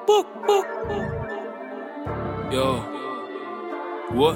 Yo, what?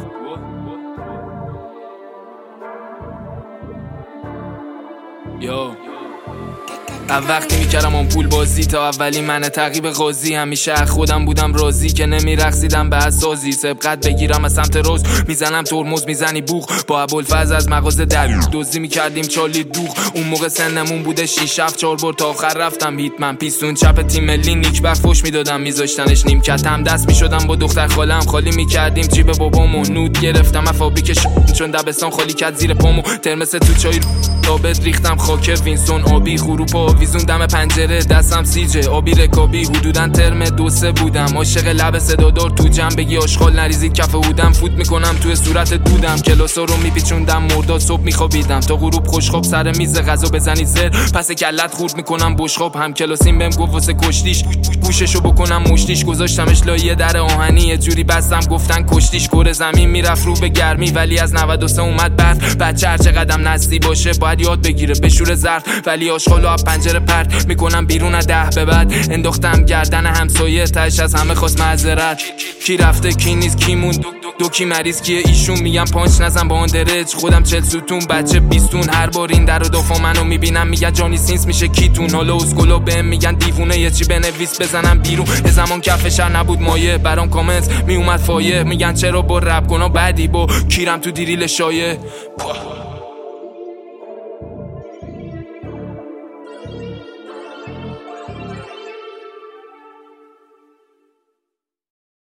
Yo وقتی میکردم اون پول بازی تا اولین من تعقیب قاضی همیشه خودم بودم راضی که نمیرقصیدم به اسازی سبقت بگیرم از سمت روز میزنم ترمز میزنی بوخ با ابوالفضل از مغازه در دزدی میکردیم چالی دوخ اون موقع سنمون بوده 6 7 4 بار تا آخر رفتم هیتمن پیستون چپ تیم ملی نیک بر فوش میدادم میذاشتنش نیم کتم دست میشدم با دختر خالم خالی میکردیم جیب بابامو نود گرفتم از فابریک چون دبستان خالی کرد زیر پامو ترمس تو چای ثابت ریختم خاک وینسون آبی خروپا ویزون دم پنجره دستم سیجه آبی رکابی حدوداً ترم 2-3 بودم عاشق لب صدادار تو جمع بگی آشغال نریزی کف هودم فوت میکنم توی صورت دودم کلاسا رو میپیچوندم مرداد صبح میخوابیدم تا غروب خوشخواب سر میز غذا بزنی زر پس کلت خورد میکنم بشخاب هم کلاسیم بهم گفت واسه کشتیش گوششو بکنم مشتیش گذاشتمش لایه در آهنی یه جوری بستم گفتن کشتیش کره زمین میرفت رو به گرمی ولی از 93 اومد برف بچه هر چقدر نسلی باشه باید یاد بگیره بشوره ظرف ولی آشغالو از پنجره پرت میکنم بیرون از 10 به بعد انداختم گردن همسایه تاش از همه خواست معذرت کی رفته کی نیست کی موند دو کی مریض کیه ایشون میگم پانچ نزن با اون درج خودم 40 ستون بچه 20 هر بار این در و دافا منو میبینم میگن جانی سینس میشه کیتون حالا اسکولا بهم میگن دیوونه یه چی بنویس بزنم بیرون یه زمان کف شهر نبود مایه برام کامنت میومد فایه میگن چرا با رپ کنا بعدی با کیرم تو دیریل شایه